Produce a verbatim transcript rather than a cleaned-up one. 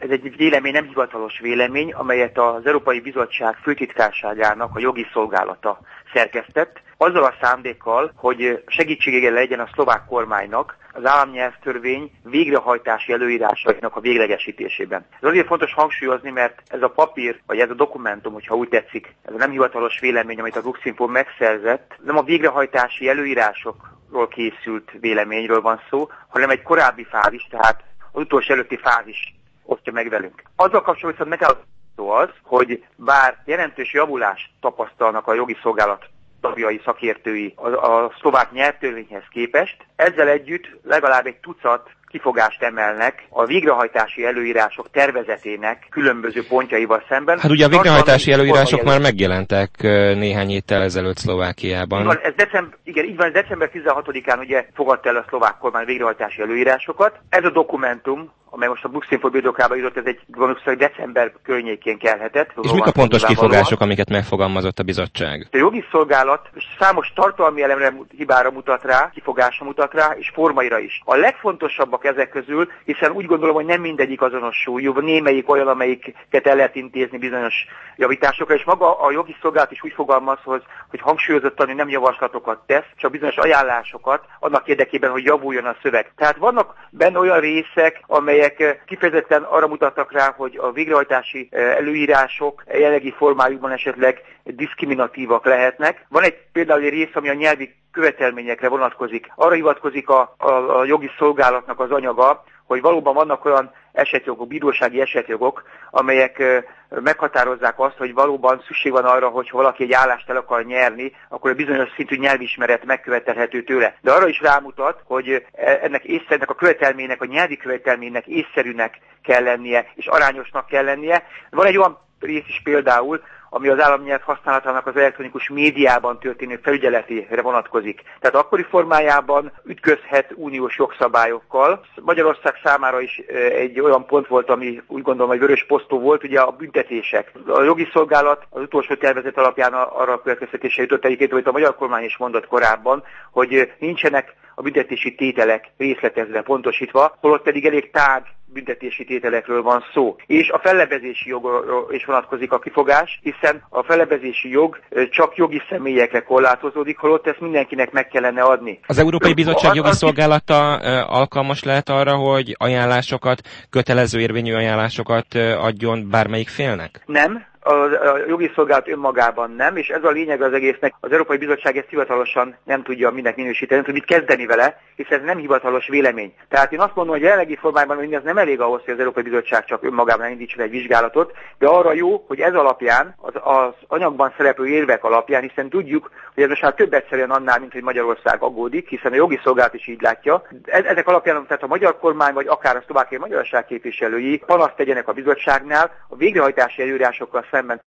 Ez egy vélemény, nem hivatalos vélemény, amelyet az Európai Bizottság főtitkárságának a jogi szolgálata szerkesztett, azzal a szándékkal, hogy segítségére legyen a szlovák kormánynak az államnyelvtörvény végrehajtási előírásainak a véglegesítésében. Ez azért fontos hangsúlyozni, mert ez a papír, vagy ez a dokumentum, hogyha úgy tetszik, ez a nem hivatalos vélemény, amit a Luxinfo megszerzett, nem a végrehajtási előírásokról készült véleményről van szó, hanem egy korábbi fázis, tehát az utolsó előtti fázis osztja meg velünk. Azzal kapcsolatban megállapítható az, hogy bár jelentős javulást tapasztalnak a jogi szolgálat tagjai, szakértői a, a szlovák nyelvtörvényhez képest, ezzel együtt legalább egy tucat kifogást emelnek a végrehajtási előírások tervezetének különböző pontjaival szemben. Hát ugye a végrehajtási előírások már megjelentek néhány héttel ezelőtt Szlovákiában. Így van, ez december, igen, így van, ez december tizenhatodikán ugye fogadta el a szlovák kormány végrehajtási előírásokat. Ez a dokumentum, amely most a Luxinfo birtokába jutott, ez egy valószínűleg december környékén kelhetett. És mik a pontos kifogások, amiket megfogalmazott a bizottság? A jogi szolgálat számos tartalmi elemre, hibára mutat rá, kifogásra mutat rá, és formaira is. A legfontosabbak ezek közül, hiszen úgy gondolom, hogy nem mindegyik azonos súlyú, némelyik olyan, amelyiket el lehet intézni bizonyos javításokra, és maga a jogi szolgálat is úgy fogalmaz, hogy hangsúlyozottan, hogy nem javaslatokat tesz, csak bizonyos ajánlásokat annak érdekében, hogy javuljon a szöveg. Tehát vannak benne olyan részek, amelyek kifejezetten arra mutattak rá, hogy a végrehajtási előírások jelenlegi formájukban esetleg diszkriminatívak lehetnek. Van egy például egy rész, ami a nyelvi követelményekre vonatkozik. Arra hivatkozik a, a, a jogi szolgálatnak az anyaga, hogy valóban vannak olyan esetjogok, bírósági esetjogok, amelyek meghatározzák azt, hogy valóban szükség van arra, hogy ha valaki egy állást el akar nyerni, akkor a bizonyos szintű nyelvismeret megkövetelhető tőle. De arra is rámutat, hogy ennek észszerűnek a követelménynek, a nyelvi követelménynek észszerűnek kell lennie, és arányosnak kell lennie. Van egy olyan rész is például, ami az államnyelv használatának az elektronikus médiában történő felügyeletére vonatkozik. Tehát akkori formájában ütközhet uniós jogszabályokkal. Magyarország számára is egy olyan pont volt, ami úgy gondolom, hogy vörös posztó volt, ugye a büntetések. A jogi szolgálat az utolsó tervezet alapján arra a következtetésre jutott egyébként, hogy a magyar kormány is mondott korábban, hogy nincsenek a büntetési tételek részletezve, pontosítva, holott pedig elég tág büntetési tételekről van szó. És a fellebbezési jogról is vonatkozik a kifogás, hiszen a fellebbezési jog csak jogi személyekre korlátozódik, holott ezt mindenkinek meg kellene adni. Az Európai Bizottság jogi szolgálata alkalmas lehet arra, hogy ajánlásokat, kötelező érvényű ajánlásokat adjon bármelyik félnek? Nem. A, a jogi szolgálat önmagában nem, és ez a lényeg az egésznek. Az Európai Bizottság ezt hivatalosan nem tudja mindent minősíteni, nem tud mit kezdeni vele, hiszen ez nem hivatalos vélemény. Tehát én azt mondom, hogy jelenlegi formájban mindez nem elég ahhoz, hogy az Európai Bizottság csak önmagában indítson egy vizsgálatot, de arra jó, hogy ez alapján, az, az anyagban szereplő érvek alapján, hiszen tudjuk, hogy ez most már több egyszerűen annál, mint hogy Magyarország aggódik, hiszen a jogi szolgálat is így látja. Ezek alapján, tehát a magyar kormány, vagy akár a szlovákiai magyarság képviselői panaszt tegyenek a bizottságnál a végrehajtási előírásokkal szemben.